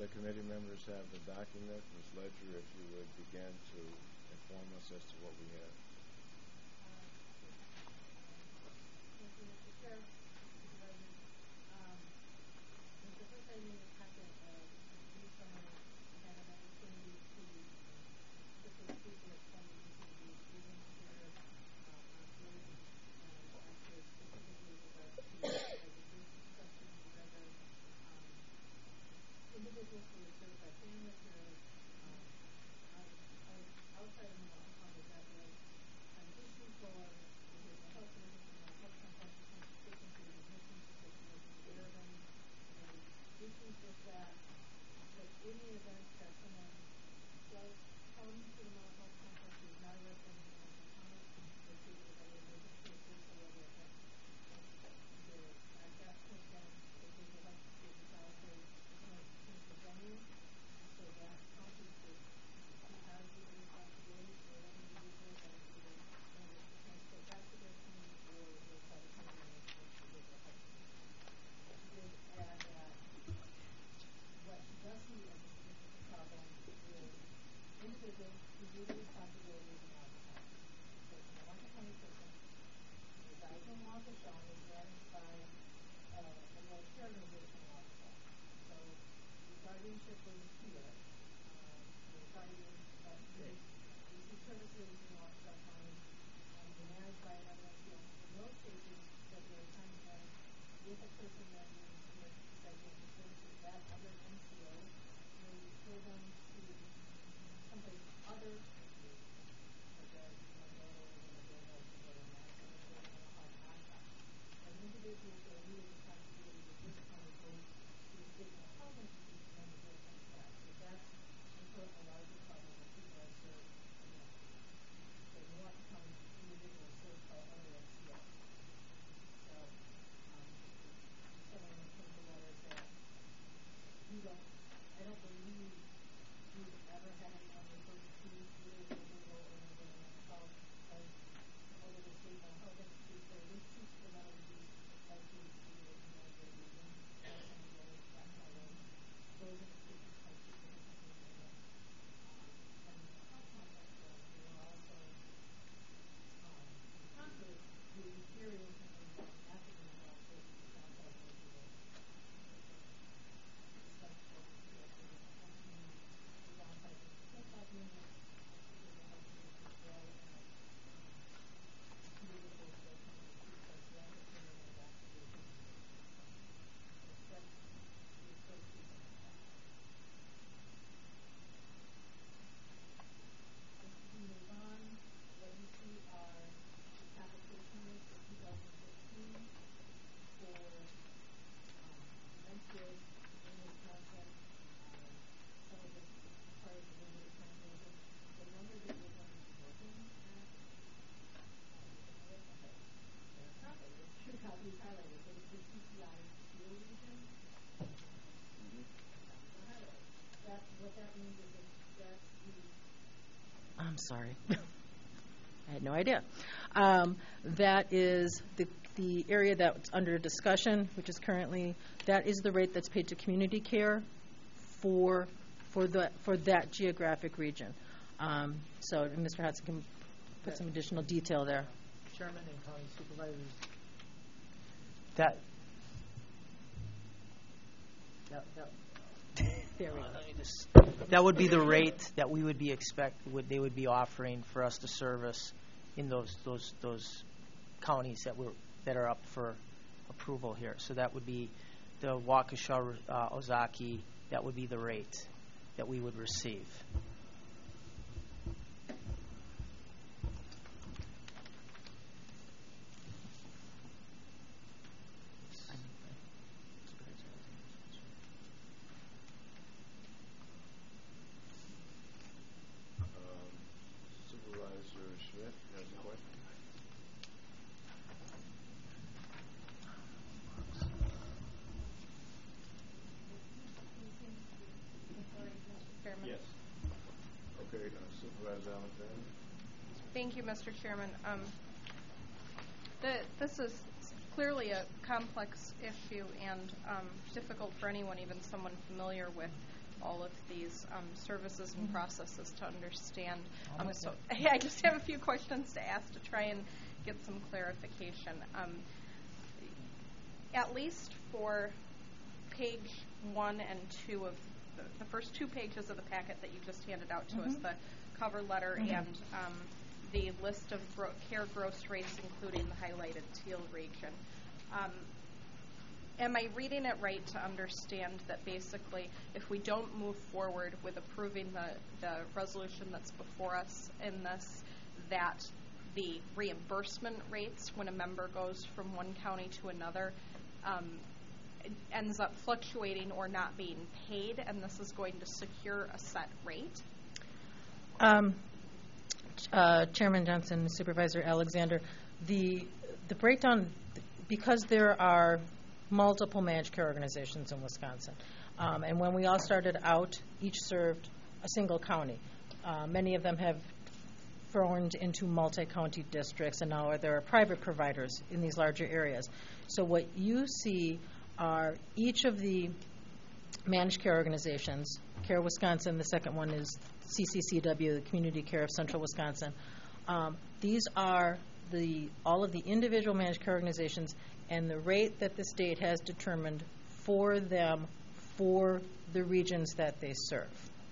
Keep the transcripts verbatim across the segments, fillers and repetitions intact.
the committee members have the document. Miz Ledger, if you would begin to inform us as to what we have. Thank you, Mister Chair, Supervisors. Um, the first item in the packet, uh, this summer, I had an opportunity to quickly speak with some of the agents here uh, on Zoom, and actually specifically with regards to education questions, whether um, individuals who are served by family care um, on, on outside of Milwaukee County, that was an issue for behavioral health services and mental health complex frequency of admissions because she wasn't aware of any, any issues with that. But in the event that someone does come to the mental health complex who is not a resident of Milwaukee County, they're treated as other emergency cases. However, if, if the at that point then the behavioral health services allocate point change the venue, so that county should who has either responsibility for that individual then either manage to transport back to their county or will try to come in with behavioral health services. She did add that what she does see as a significant problem is individuals who do the responsibility of an alcohol. So it's a Milwaukee County person who resides in Waukesha and is managed by uh, a local care organization in Waukesha. So the guardianship is here. Um, the guardian uh, okay. receive services in Waukesha County and be managed by another N C O. In those cases, that there are times when with a person that needs with psychiatric services, that other N C O may refer them to someplace other institutions, such as Monroe or Winnebago or Madison or Omaha, Nashua. When individuals who are really responsibility with this county go to a state mental health institution, then the bill comes back. So that's important, a larger problem that people are served, you know, so Milwaukee County individuals served by other N C Os. So um, someone came to letters that we don't, I don't believe we've ever had anyone referred to either Winnebago or Winnebago Mental Health as over the state mental health institute. So this seems to allow to be likely to be in one of the regions or some of the other national roads. Those institutions are significantly more than um, and the mental health complex where we are also um, in Concord, we very recently had an accident involved services outside of the road. Responsible for behavioral health teams, the downsizing of clinical units, behavioral health units as well as um, individuals who are coming to see psychiatric unit and back to the emergency room. So that's the first piece of the package. As we move on, what you see are the application rates for two thousand fifteen for um, dementia in Wisconsin. Um, some of this requires a little bit of translation. The number that you're going to be looking at, oh, you can look at it. That's not it. It's two copies highlighted, but it's the C P I field region. Mm-hmm. Copies are highlighted. That, what that means is that that's the I'm sorry. I had no idea. Um, that is the the area that's under discussion, which is currently, that is the rate that's paid to community care for for the for that geographic region. Um, so Mister Hudson can put some additional detail there. Chairman and county supervisors, that that, that there we uh, go. let me just, that would be the rate that we would be expect would they would be offering for us to service in those those those counties that were that are up for approval here. So that would be the Waukesha, uh, Ozaki. That would be the rate that we would receive. Thank you, Mister Chairman. Um, the, this is clearly a complex issue and um, difficult for anyone, even someone familiar with all of these um, services and Mhm. processes to understand. Um, Almost so there. I just have a few questions to ask to try and get some clarification. Um, at least for page one and two of the, the first two pages of the packet that you just handed out to us, Mhm. the cover letter Mhm. and um, the list of gro- care gross rates, including the highlighted teal region. Um, am I reading it right to understand that basically if we don't move forward with approving the, the resolution that's before us in this, that the reimbursement rates when a member goes from one county to another um, ends up fluctuating or not being paid, and this is going to secure a set rate? Um, uh, Chairman Johnson, Supervisor Alexander, the the breakdown, because there are multiple managed care organizations in Wisconsin, um, and when we all started out, each served a single county. Uh, many of them have formed into multi-county districts, and now there are private providers in these larger areas. So what you see are each of the managed care organizations. Care Wisconsin, the second one is C C C W, the Community Care of Central Wisconsin. Um, these are the all of the individual managed care organizations and the rate that the state has determined for them for the regions that they serve.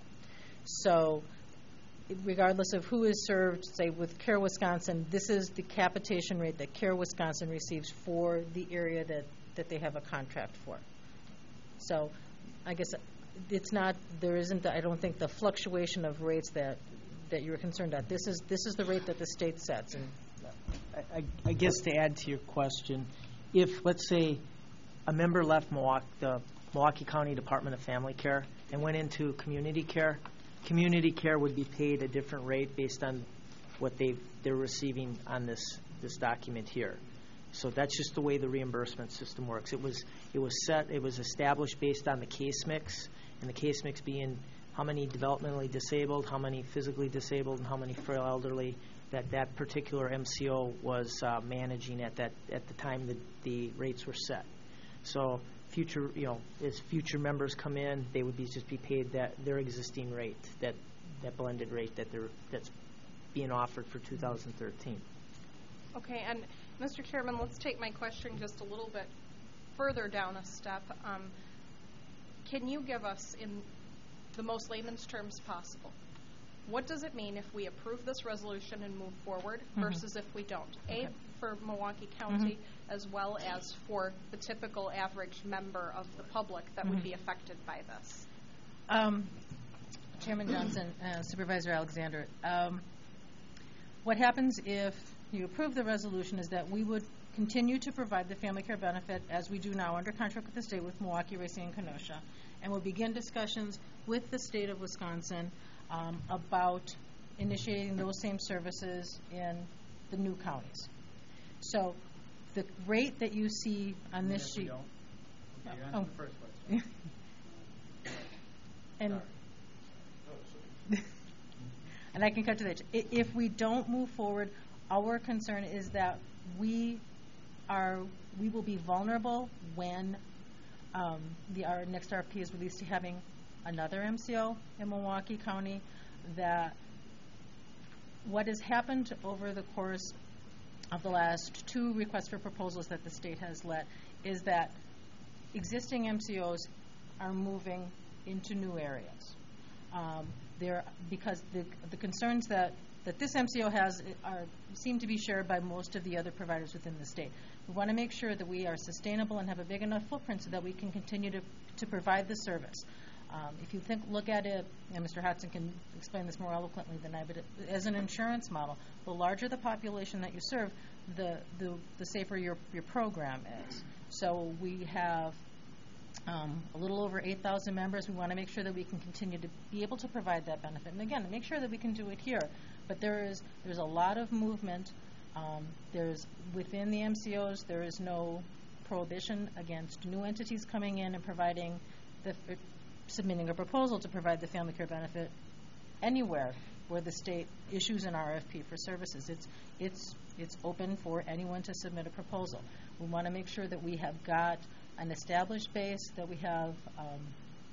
So regardless of who is served, say with Care Wisconsin, this is the capitation rate that Care Wisconsin receives for the area that, that they have a contract for. So I guess it's not, there isn't, I don't think, the fluctuation of rates that, that you're concerned at. This is, this is the rate that the state sets. And I, I- I guess to add to your question, if, let's say, a member left Milwaukee, the Milwaukee County Department of Family Care and went into community care, community care would be paid a different rate based on what they they're receiving on this this document here. So that's just the way the reimbursement system works. It was it was set, it was established based on the case mix, and the case mix being how many developmentally disabled, how many physically disabled, and how many frail elderly that that particular M C O was uh, managing at that at the time that the rates were set. So future, you know, as future members come in, they would be just be paid that their existing rate, that that blended rate that they're that's being offered for two thousand thirteen. Okay, and Mister Chairman, let's take my question just a little bit further down a step. Um, can you give us, in the most layman's terms possible, what does it mean if we approve this resolution and move forward Mhm. versus if we don't? Okay. A, for Milwaukee County, as well as for the typical average member of the public that would Mhm. be affected by this. Um, Chairman Johnson, uh, Supervisor Alexander, um, what happens if you approve the resolution is that we would continue to provide the family care benefit as we do now under contract with the state with Milwaukee, Racine, and Kenosha, and we'll begin discussions with the state of Wisconsin um, about initiating those same services in the new counties. So the rate that you see on this sheet. Oh. And and I can cut to that. I- If we don't move forward, our concern is that we are we will be vulnerable when um, the our next R F P is released to having another M C O in Milwaukee County. That what has happened over the course of the last two requests for proposals that the state has let is that existing M C Os are moving into new areas. Um, there, because the the concerns that, that this M C O has are seem to be shared by most of the other providers within the state. We want to make sure that we are sustainable and have a big enough footprint so that we can continue to, to provide the service. Um, if you think, look at it, and Mister Hudson can explain this more eloquently than I, but it, as an insurance model, the larger the population that you serve, the the, the safer your, your program is. So we have um, a little over eight thousand members. We want to make sure that we can continue to be able to provide that benefit. And again, make sure that we can do it here. But there is there's a lot of movement. Um, there's within the M C Os, there is no prohibition against new entities coming in and providing the uh, submitting a proposal to provide the family care benefit anywhere where the state issues an R F P for services. It's it's it's open for anyone to submit a proposal. We want to make sure that we have got an established base, that we have um,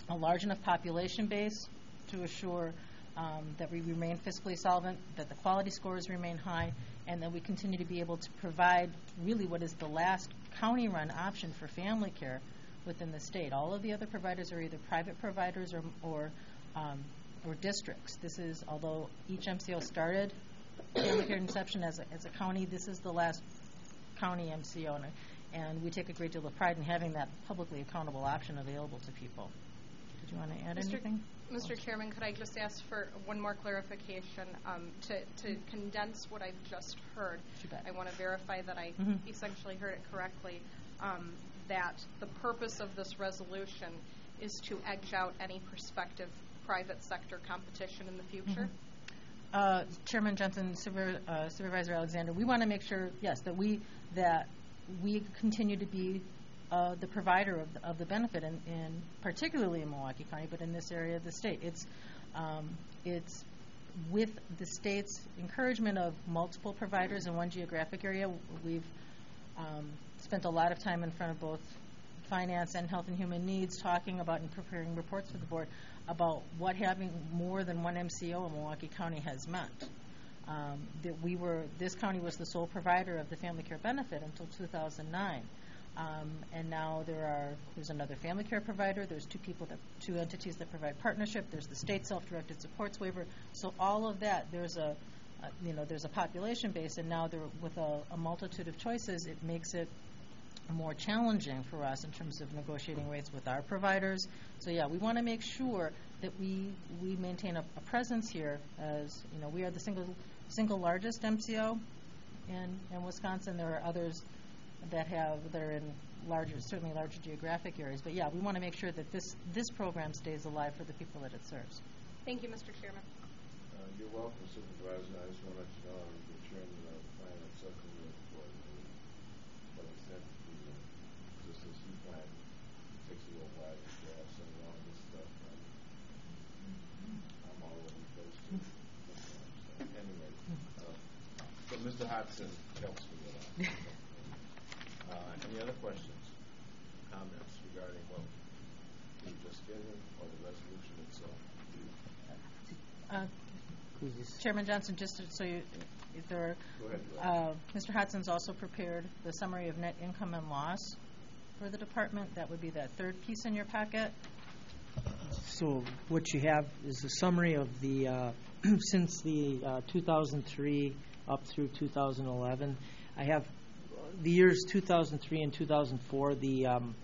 a large enough population base to assure um, that we remain fiscally solvent, that the quality scores remain high, and that we continue to be able to provide really what is the last county-run option for family care within the state. All of the other providers are either private providers or, or, um, or districts. This is, although each M C O started family care inception as a, as a county, this is the last county M C O, and, and we take a great deal of pride in having that publicly accountable option available to people. Did you want to add Mister anything? Mister Chairman, could I just ask for one more clarification um, to, to condense what I've just heard? Too bad. I want to verify that I Mhm. essentially heard it correctly, um, that the purpose of this resolution is to edge out any prospective private sector competition in the future? Mm-hmm. Uh, Chairman Johnson, Super, uh, Supervisor Alexander, we want to make sure, yes, that we that we continue to be uh, the provider of the, of the benefit, in, in particularly in Milwaukee County, but in this area of the state. It's um, it's with the state's encouragement of multiple providers in one geographic area. We've um, spent a lot of time in front of both Finance and Health and Human Needs talking about and preparing reports for the board about what having more than one M C O in Milwaukee County has meant. Um, that we were, this county was the sole provider of the family care benefit until two thousand nine. Um, and now there are, there's another family care provider, there's two people that, two entities that provide partnership, there's the state self-directed supports waiver. So all of that, there's a, uh, you know, there's a population base, and now there, with a, a multitude of choices, it makes it more challenging for us in terms of negotiating rates with our providers. So yeah, we want to make sure that we we maintain a, a presence here, as you know, we are the single single largest M C O in in Wisconsin. There are others that have that are in larger, certainly larger geographic areas. But yeah, we want to make sure that this this program stays alive for the people that it serves. Thank you, Mister Chairman. Uh, you're welcome, Supervisor. I just want to let you know I'm the chairman of the Finance Subcommittee for the Public Safety. Just as you plan, it takes a little while to get off some of all this stuff. Um, I'm all over the place too. So anyway, uh, so Mister Hodson helps me with that. Uh, any other questions, comments regarding what we just given or the resolution itself? Uh, Please. Chairman Johnson, just to- so you, if there are, Go ahead. Go ahead. uh, Mister Hodson's also prepared the summary of net income and loss for the department. That would be that third piece in your packet. So what you have is a summary of the, uh, since the uh, two thousand three up through two thousand eleven. I have the years two thousand three and two thousand four, the, um,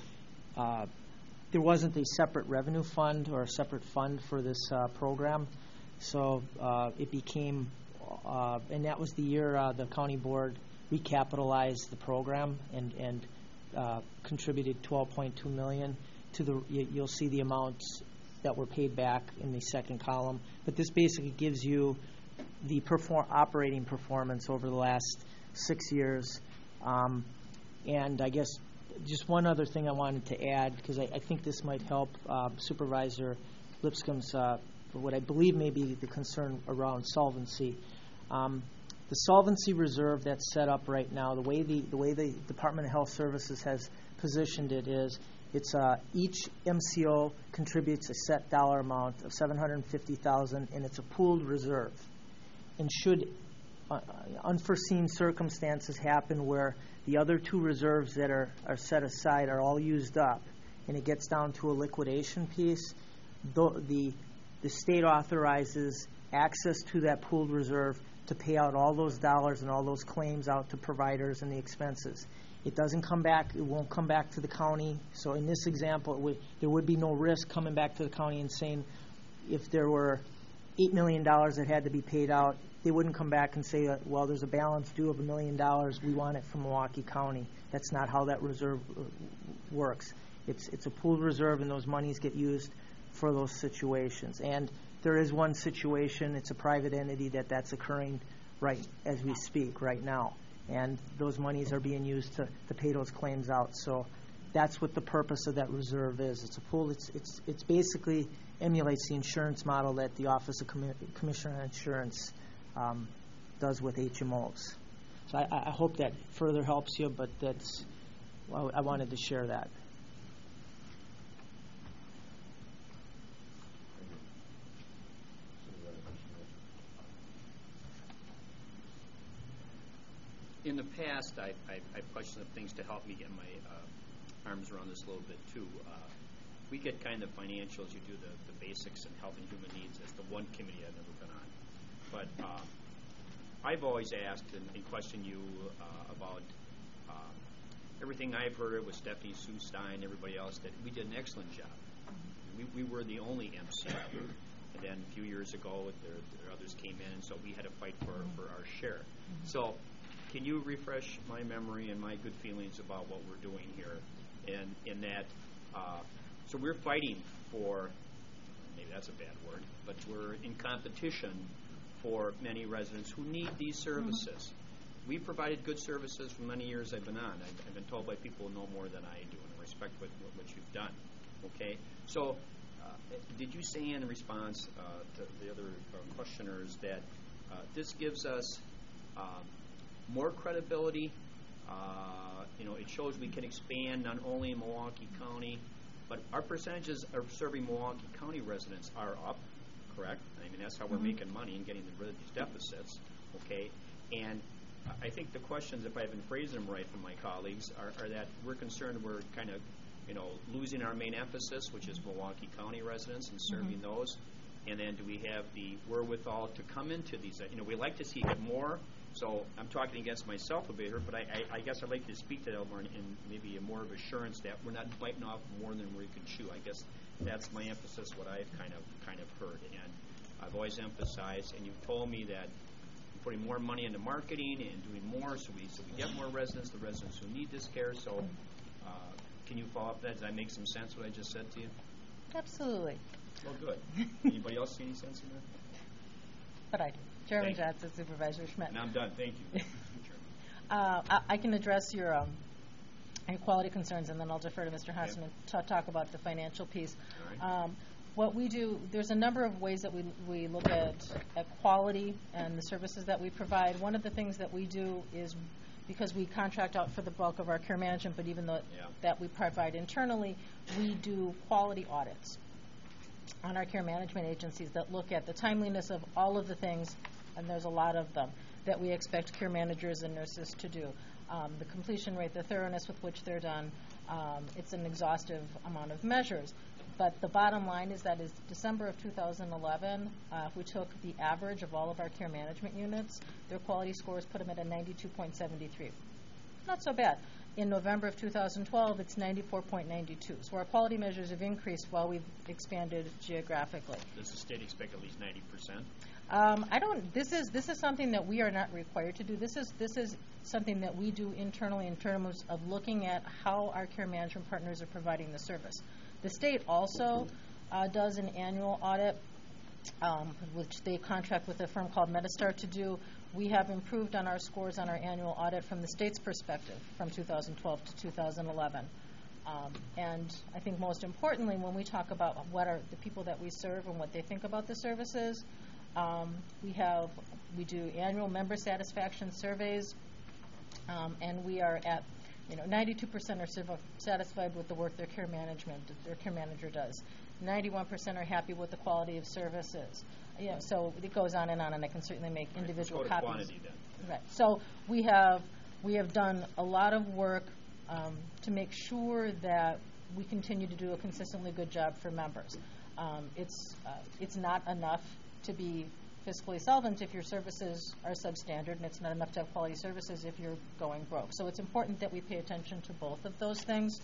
uh, there wasn't a separate revenue fund or a separate fund for this uh, program. So uh, it became, uh, and that was the year uh, the county board recapitalized the program and, and uh, contributed twelve point two million dollars to the, you, you'll see the amounts that were paid back in the second column. But this basically gives you the perform, operating performance over the last six years. Um, and I guess just one other thing I wanted to add, because I, I think this might help uh, Supervisor Lipscomb's, uh, for what I believe may be the concern around solvency. Um, the solvency reserve that's set up right now, the way the, the way the Department of Health Services has positioned it is, it's uh, each M C O contributes a set dollar amount of seven hundred fifty thousand dollars, and it's a pooled reserve. And should uh, unforeseen circumstances happen where the other two reserves that are, are set aside are all used up, and it gets down to a liquidation piece, the, the, the state authorizes access to that pooled reserve to pay out all those dollars and all those claims out to providers and the expenses. It doesn't come back, it won't come back to the county. So in this example, it would, there would be no risk coming back to the county and saying if there were eight million dollars that had to be paid out, they wouldn't come back and say, well, there's a balance due of a million dollars, we want it from Milwaukee County. That's not how that reserve works. It's, it's a pooled reserve, and those monies get used for those situations. And there is one situation, it's a private entity that that's occurring right as we speak right now. And those monies are being used to, to pay those claims out. So that's what the purpose of that reserve is. It's a pool. It's it's it's basically emulates the insurance model that the Office of Commi- Commissioner of Insurance um, does with H M Os. So I, I hope that further helps you, but that's well, I wanted to share that. in the past, I, I, I've pushed some things to help me get my uh, arms around this a little bit too. Uh, we get kind of financials. You do the, the basics and health and human needs. That's the one committee I've never been on. But uh, I've always asked and, and questioned you uh, about uh, everything I've heard with Stephanie Sue Stein, everybody else, that we did an excellent job. We, we were the only M C. And then a few years ago, there, there others came in, and so we had to fight for, for our share. So can you refresh my memory and my good feelings about what we're doing here? And in that, uh, so we're fighting for, maybe that's a bad word, but we're in competition for many residents who need these services. Mm-hmm. We provided good services for many years I've been on. I've, I've been told by people who know more than I do, and I respect what, what, what you've done. Okay? So uh, did you say in response uh, to the other uh, questioners that uh, this gives us uh, more credibility? Uh, you know, it shows we can expand not only in Milwaukee County, but our percentages of serving Milwaukee County residents are up, correct? I mean, that's how we're mm-hmm. making money and getting rid of these deficits, okay? And I think the questions, if I've been phrasing them right from my colleagues, are, are that we're concerned we're kind of, you know, losing our main emphasis, which is Milwaukee County residents and serving mm-hmm. those. And then do we have the wherewithal to come into these? You know, we like to see get more. So I'm talking against myself a bit here, but I, I, I guess I'd like to speak to that more in, in maybe a more of assurance that we're not biting off more than we can chew. I guess that's my emphasis, what I've kind of kind of heard. And I've always emphasized, and you've told me that you're putting more money into marketing and doing more so we so we get more residents, the residents who need this care. So uh, can you follow up that? Does that make some sense, what I just said to you? Absolutely. Well, good. Anybody else see any sense in that? But I do. Chairman Thank Johnson, Supervisor Schmidt. And I'm done. Thank you. uh, I, I can address your, um, your quality concerns, and then I'll defer to Mister Hassan okay. to talk about the financial piece. All right. Um, what we do, there's a number of ways that we, we look at, at quality and the services that we provide. One of the things that we do is, because we contract out for the bulk of our care management, but even though yeah. that we provide internally, we do quality audits on our care management agencies that look at the timeliness of all of the things, and there's a lot of them, that we expect care managers and nurses to do. Um, the completion rate, the thoroughness with which they're done, um, it's an exhaustive amount of measures. But the bottom line is that is December of two thousand eleven, uh, if we took the average of all of our care management units, their quality scores put them at a ninety-two point seven three. Not so bad. In November of two thousand twelve, it's ninety-four point nine two. So our quality measures have increased while we've expanded geographically. Does the state expect at least ninety percent? Um, I don't. This is this is something that we are not required to do. This is this is something that we do internally in terms of looking at how our care management partners are providing the service. The state also uh, does an annual audit, um, which they contract with a firm called Medistar to do. We have improved on our scores on our annual audit from the state's perspective from two thousand twelve to two thousand eleven. Um, and I think most importantly, when we talk about what are the people that we serve and what they think about the services, um, we have we do annual member satisfaction surveys, um, and we are at you know ninety-two percent are civ- satisfied with the work their care management their care manager does. ninety-one percent are happy with the quality of services. You know, so it goes on and on, and I can certainly make right. individual Let's go to copies. Quantity, then. Right. So we have we have done a lot of work um, to make sure that we continue to do a consistently good job for members. Um, it's uh, it's not enough to be fiscally solvent if your services are substandard, and it's not enough to have quality services if you're going broke. So it's important that we pay attention to both of those things.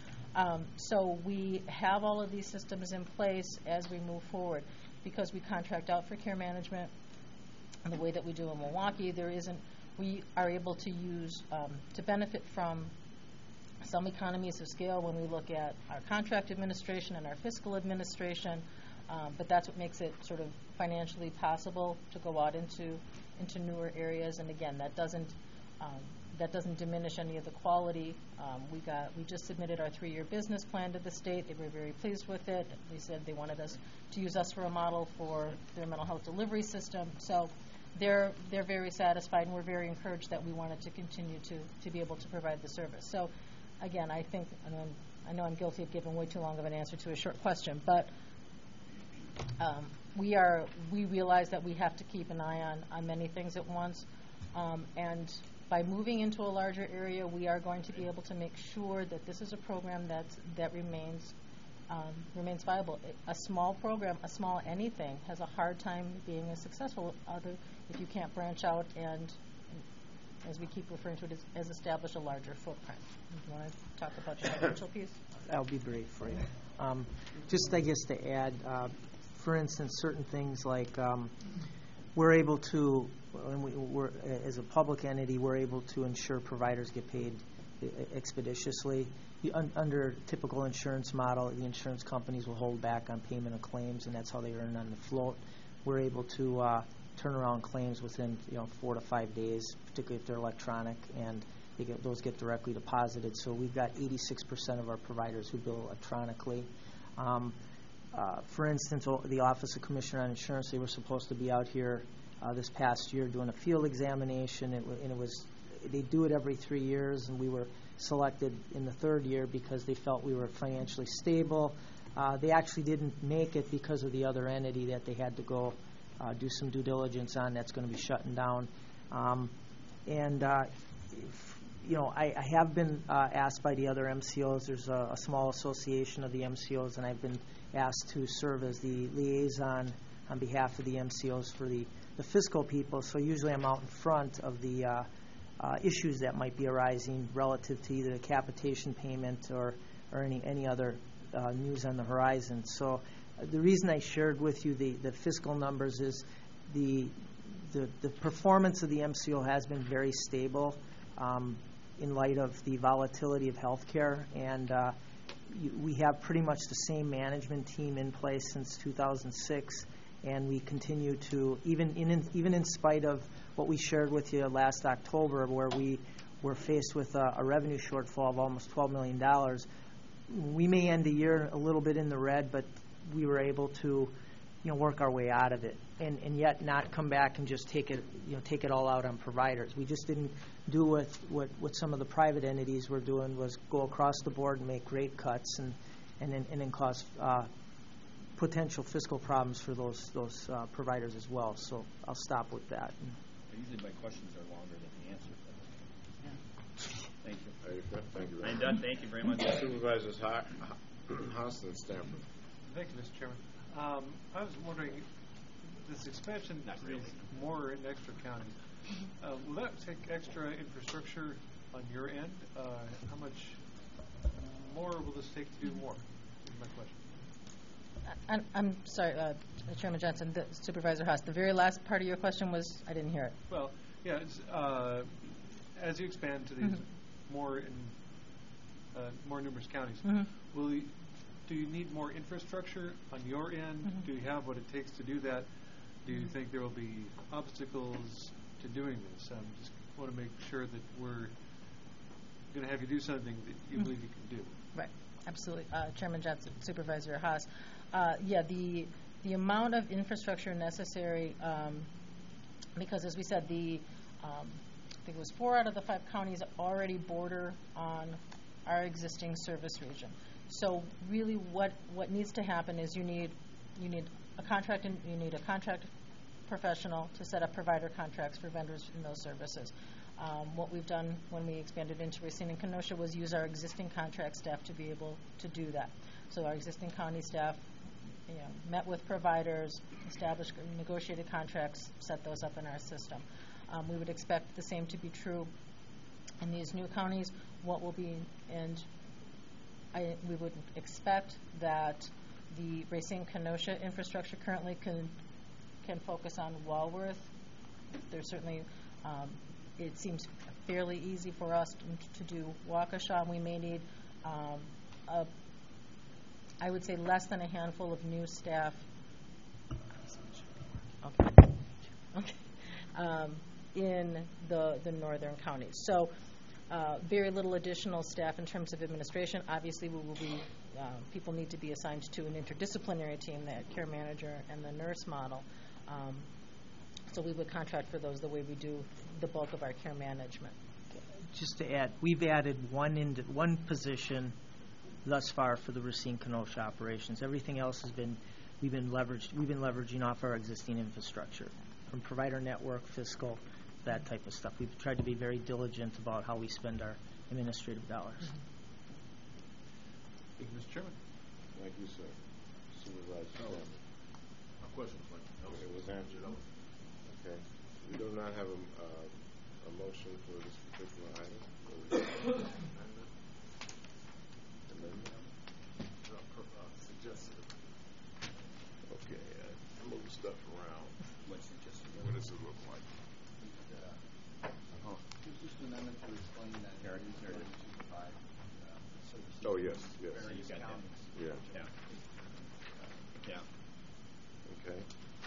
Um, so we have all of these systems in place as we move forward. Because we contract out for care management and the way that we do in Milwaukee, there isn't, we are able to use, um, to benefit from some economies of scale when we look at our contract administration and our fiscal administration, um, but that's what makes it sort of financially possible to go out into into newer areas. And again, that doesn't um, that doesn't diminish any of the quality. Um, we got we just submitted our three-year business plan to the state. They were very pleased with it. They said they wanted us to use us for a model for their mental health delivery system. So they're they're very satisfied, and we're very encouraged that we wanted to continue to to be able to provide the service. So again, I think, and I'm, I know I'm guilty of giving way too long of an answer to a short question, but um, we are we realize that we have to keep an eye on on many things at once, um, and by moving into a larger area, we are going to be able to make sure that this is a program that's, that remains um, remains viable. A small program, a small anything, has a hard time being as successful other if you can't branch out and, as we keep referring to it, as, as establish a larger footprint. You want to talk about your financial piece? I'll be brief for you. Um, just, I guess, to add, uh, for instance, certain things like um, we're able to, when we, we're, as a public entity, we're able to ensure providers get paid expeditiously. You, un, under typical insurance model, the insurance companies will hold back on payment of claims, and that's how they earn on the float. We're able to uh, turn around claims within, you know, four to five days, particularly if they're electronic, and they get, those get directly deposited. So we've got eighty-six percent of our providers who bill electronically. Um, uh, for instance, o- the Office of Commissioner on Insurance, they were supposed to be out here uh, this past year doing a field examination, it w- and it was they do it every three years, and we were selected in the third year because they felt we were financially stable. Uh, they actually didn't make it because of the other entity that they had to go uh, do some due diligence on that's going to be shutting down. Um, and, uh, if, you know, I, I have been uh, asked by the other M C Os. There's a, a small association of the M C Os, and I've been asked to serve as the liaison on behalf of the M C Os for the, the fiscal people. So usually I'm out in front of the uh, Uh, issues that might be arising relative to either the capitation payment or, or any, any other uh, news on the horizon. So uh, the reason I shared with you the, the fiscal numbers is the, the the performance of the M C O has been very stable um, in light of the volatility of healthcare, and uh, you, we have pretty much the same management team in place since two thousand six, and we continue to, even in even in spite of what we shared with you last October, where we were faced with a, a revenue shortfall of almost twelve million dollars. We may end the year a little bit in the red, but we were able to, you know, work our way out of it, and, and yet not come back and just take it, you know, take it all out on providers. We just didn't do what, what, what some of the private entities were doing, was go across the board and make rate cuts and and then, and then cause uh, potential fiscal problems for those those uh, providers as well. So I'll stop with that. Usually my questions are longer than the answers. Thank you. Are you good? Thank you. I'm done. Thank you very much. Supervisors Hostin, Stanford. Thank you, Mister Chairman. Um, I was wondering, this expansion Not to really. these more and extra counties, uh, will that take extra infrastructure on your end? Uh, how much more will this take to do more? Is my question. I'm, I'm sorry, uh, Chairman Johnson, the Supervisor Haas, the very last part of your question was, I didn't hear it. Well, yeah, it's, uh, as you expand to these Mhm. more in uh, more numerous counties, Mhm. will you, do you need more infrastructure on your end? Mhm. Do you have what it takes to do that? Do you think there will be obstacles to doing this? I um, just want to make sure that we're going to have you do something that you Mhm. believe you can do. Right, absolutely. Uh, Chairman Johnson, Supervisor Haas. Uh, yeah, the the amount of infrastructure necessary, um, because as we said, the um, I think it was four out of the five counties already border on our existing service region. So really, what what needs to happen is you need you need a contract and you need a contract professional to set up provider contracts for vendors in those services. Um, what we've done when we expanded into Racine and Kenosha was use our existing contract staff to be able to do that. So our existing county staff, you know, met with providers, established, negotiated contracts, set those up in our system. Um, we would expect the same to be true in these new counties. What will be, and I, we would expect that the Racine Kenosha infrastructure currently can can focus on Walworth. There's certainly, um, it seems fairly easy for us to, to do Waukesha. We may need, um, a, I would say, less than a handful of new staff. Okay. Okay. Um, in the the northern counties. So uh, very little additional staff in terms of administration. Obviously, we will be, uh, people need to be assigned to an interdisciplinary team, that care manager and the nurse model. Um, so we would contract for those the way we do the bulk of our care management. Just to add, we've added one into one position thus far for the Racine Kenosha operations. Everything else has been we've been leveraged. We've been leveraging off our existing infrastructure, from provider network, fiscal, that type of stuff. We've tried to be very diligent about how we spend our administrative dollars. Thank you, Mister Chairman. Thank you, sir. Supervisor Chairman. My question was, like, It was answered. Okay. We do not have a, uh, a motion for this particular item. Amendment? suggested. Okay, uh, move stuff around. What's suggested? What does it look like? It's just an amendment to explain that Here, it is here it going is. to provide uh, services. Oh, yes, yes. So you got that. Counties. Yeah. Yeah. Yeah. Okay.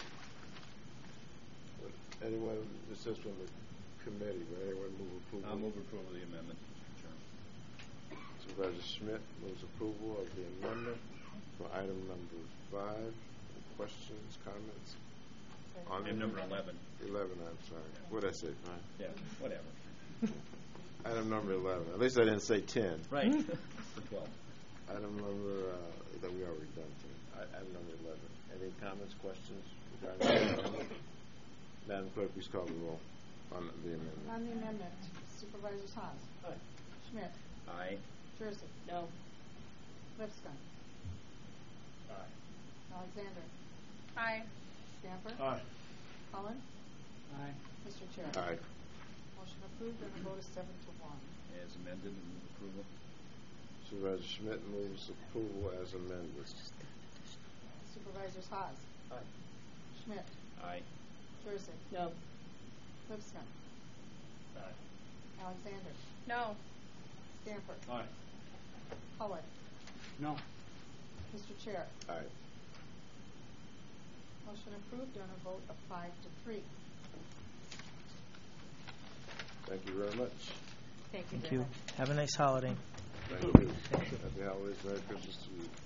Would anyone, this is from the committee, would anyone move approval? I'll move approval of the amendment, Mister Chairman. Supervisor Schmidt moves approval of the amendment for item number five. Questions, comments? On And number eleven. Eleven, I'm sorry. What did I say, five? Yeah, whatever. Item number eleven. At least I didn't say ten. Right. For twelve. Item number, uh, that we already done ten. I- Item number eleven. Any comments, questions regarding the amendment? Madam Clerk, please call the roll on the amendment. On the amendment, Supervisors Haas. Aye. Schmidt. Aye. Jersey. No. Lipscomb. Aye. Alexander. Aye. Stamper. Aye. Cullen. Aye. Mister Chair. Aye. Motion approved and the vote is seven to one. As amended, and move approval. Supervisor Schmidt moves approval as amended. Supervisors Haas. Aye. Schmidt. Aye. Jersey. No. Lipscomb. Aye. Alexander. No. Stamper. Aye. Cullen. No. Mister Chair. Aye. Motion approved on a vote of five to three. Thank you very much. Thank you Thank very you. much. Have a nice holiday. Thank you. Happy holidays. Merry Christmas to you.